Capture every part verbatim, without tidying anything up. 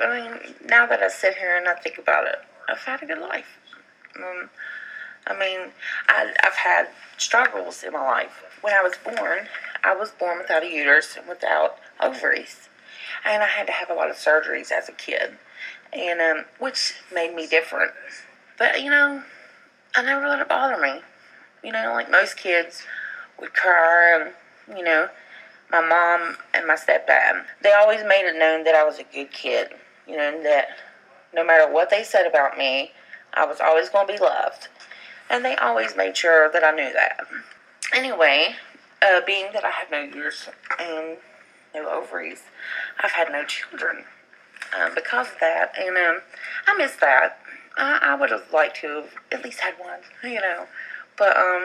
I mean, now that I sit here and I think about it, I've had a good life. Um, I mean, I, I've had struggles in my life. When I was born, I was born without a uterus and without ovaries. And I had to have a lot of surgeries as a kid, and um, which made me different. But, you know, I never let it bother me. You know, like most kids would cry, and, you know, my mom and my stepdad, they always made it known that I was a good kid. You know, and that no matter what they said about me, I was always going to be loved. And they always made sure that I knew that. Anyway, uh, being that I have no uterus and no ovaries, I've had no children um, because of that. And um, I miss that. I, I would have liked to have at least had one, you know. But um,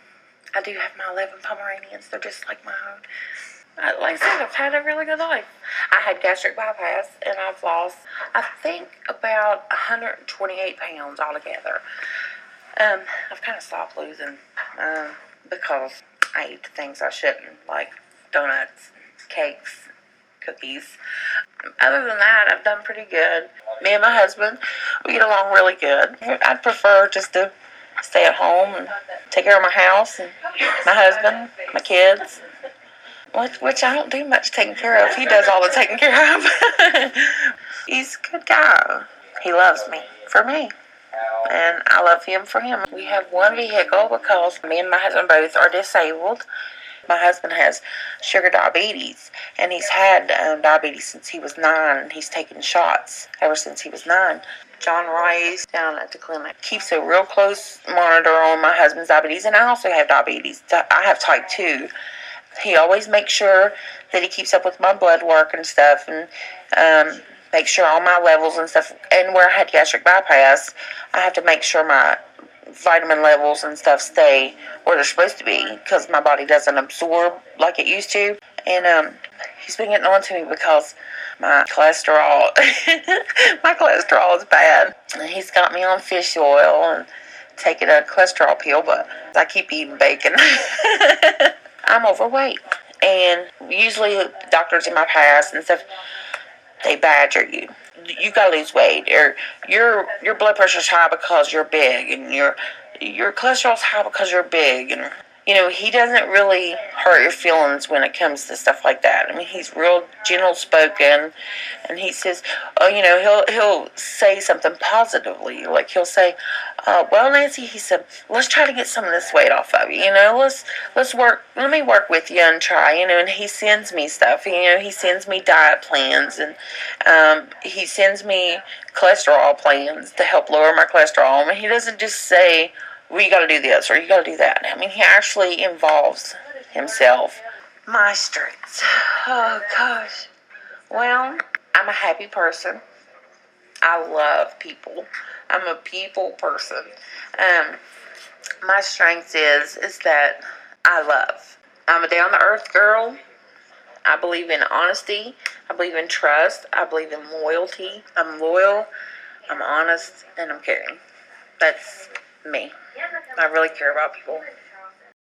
I do have my eleven Pomeranians. They're just like my own. I, like I said, I've had a really good life. I had gastric bypass, and I've lost, I think, about one hundred twenty-eight pounds altogether. Um, I've kind of stopped losing um, because I eat things I shouldn't, like donuts, cakes, cookies. Other than that, I've done pretty good. Me and my husband, we get along really good. I'd prefer just to stay at home and take care of my house and my husband, my kids, which, which I don't do much taking care of. He does all the taking care of. He's a good guy. He loves me for me, and I love him for him. We have one vehicle because me and my husband both are disabled. My husband has sugar diabetes, and he's had um, diabetes since he was nine, and he's taken shots ever since he was nine. John Rice down at the clinic keeps a real close monitor on my husband's diabetes, and I also have diabetes. I have type two. He always makes sure that he keeps up with my blood work and stuff, and um, make sure all my levels and stuff. And where I had gastric bypass, I have to make sure my vitamin levels and stuff stay where they're supposed to be because my body doesn't absorb like it used to. And um, he's been getting on to me because my cholesterol, my cholesterol is bad. And he's got me on fish oil and taking a cholesterol pill, but I keep eating bacon. I'm overweight, and usually doctors in my past and stuff, they badger you. You gotta lose weight, or your your blood pressure's high because you're big, and your your cholesterol's high because you're big, and you know he doesn't really hurt your feelings when it comes to stuff like that. I mean, he's real gentle spoken, and he says, oh, you know, he'll he'll say something positively, like he'll say, uh, well, Nancy, he said, let's try to get some of this weight off of you. You know, let's let's work. Let me work with you and try. You know, and he sends me stuff. You know, he sends me diet plans, and um, he sends me cholesterol plans to help lower my cholesterol. I mean, he doesn't just say, well, you got to do this or you got to do that. I mean, he actually involves himself. My strengths. Oh, gosh. Well, I'm a happy person. I love people. I'm a people person. Um, my strength is, is that I love. I'm a down-to-earth girl. I believe in honesty. I believe in trust. I believe in loyalty. I'm loyal. I'm honest. And I'm caring. That's me. I really care about people.